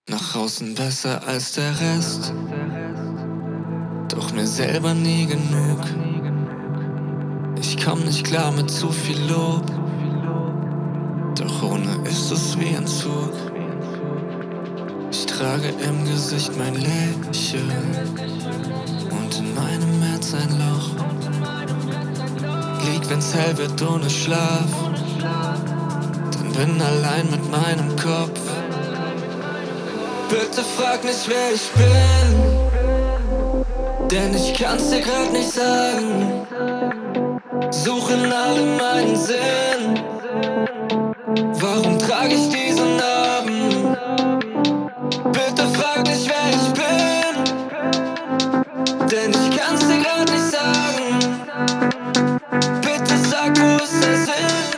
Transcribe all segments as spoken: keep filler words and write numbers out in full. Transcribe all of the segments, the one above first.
Nach außen besser als der Rest, doch mir selber nie genug. Ich komm nicht klar mit zu viel Lob, doch ohne ist es wie ein Zug. Ich trage im Gesicht mein Lächeln und in meinem Herz ein Loch. Lieg, wenn's hell wird ohne Schlaf, dann bin allein mit meinem Kopf. Bitte frag nicht, wer ich bin, denn ich kann's dir grad nicht sagen. Suche in allem meinen Sinn. Warum trage ich diese Narben? Bitte frag nicht, wer ich bin, denn ich kann's dir grad nicht sagen. Bitte sag, wo ist der Sinn?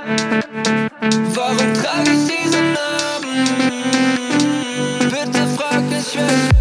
Warum trage ich diese Narben? Bitte frag nicht, wer ich bin.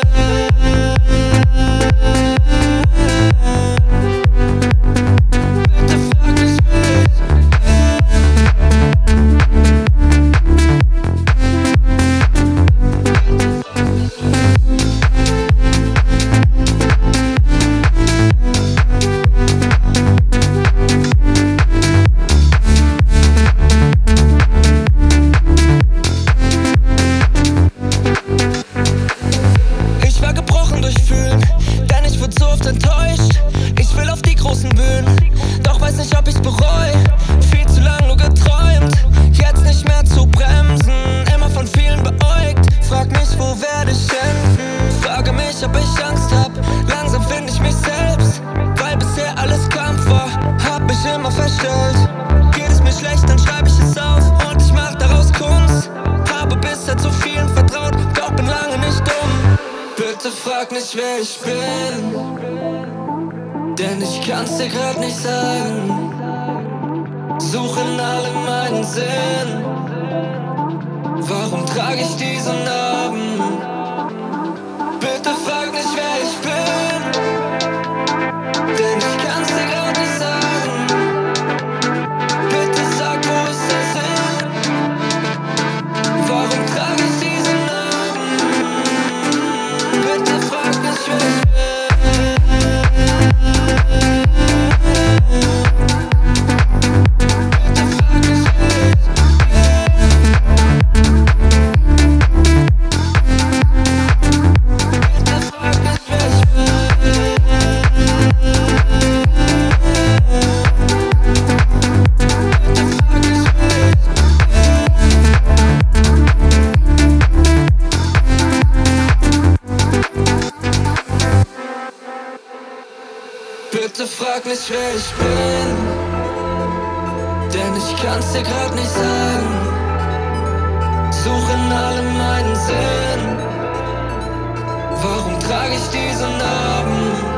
Enttäuscht, ich will auf die großen Bühnen, doch weiß nicht, ob ich's bereu. Viel zu lang nur geträumt, jetzt nicht mehr zu bremsen. Immer von vielen beäugt, frag mich, wo werde ich enden? Frage mich, ob ich Angst hab, langsam finde ich mich selbst. Weil bisher alles Kampf war, hab mich immer verstellt. Geht es mir schlecht, dann schreib ich es auf und ich mach daraus Kunst. Habe bisher zu vielen vertraut, doch bin lange nicht dumm. Bitte frag nicht, wer ich bin, denn ich kann's dir grad nicht sagen. Suche in allem meinen Sinn. Warum trage ich diese Narben? Bitte frag nicht, wer ich bin, denn ich kann's dir grad nicht sagen. Bitte sag, wo ist der Sinn? Warum trage ich diese Narben? Bitte frag nicht, wer ich bin. Bitte frag nicht, wer ich bin, denn ich kann's dir grad nicht sagen. Suche in allem meinen Sinn. Warum trage ich diese Narben?